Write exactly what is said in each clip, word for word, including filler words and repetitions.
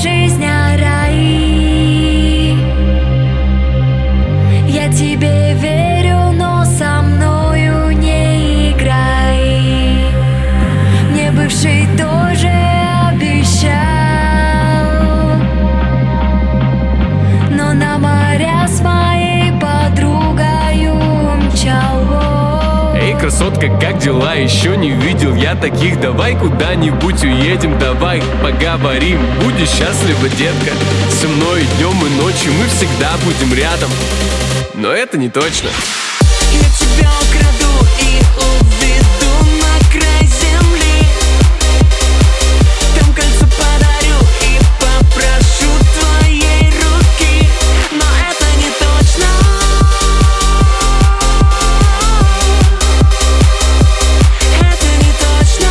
жизнь рай. Я тебе верю, но со мною не играй. Мне бывший тоже обещал, но на моря с моей подругою мчал. Эй, красотка, как дела? Еще не видел я таких. Давай куда-нибудь уедем, давай поговорим. Будешь счастлива, детка. Со мной днем и ночью мы всегда будем рядом. Но это не точно. Я тебя украду и уведу на край земли. Там кольцо подарю и попрошу твоей руки. Но это не точно. Это не точно.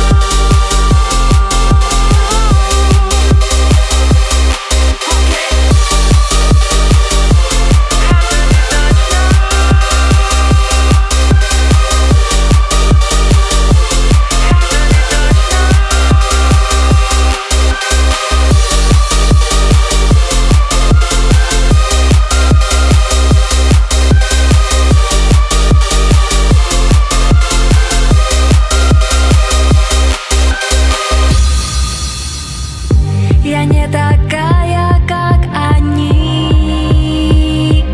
Я не такая, как они.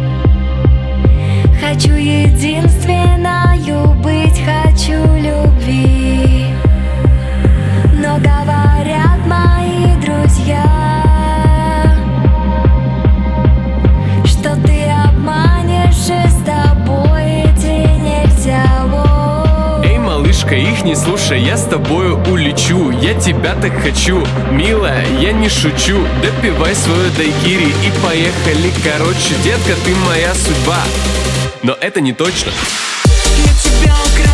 Хочу единственною быть, хочу любви. Но говорят мои друзья, что ты обманешь, и с тобой идти нельзя. О. Эй, малышка, их не слушай, я с тобою улечу. Я тебя так хочу, милая, я не шучу. Допивай свою дайкири и поехали. Короче, детка, ты моя судьба. Но это не точно. Я тебя украду.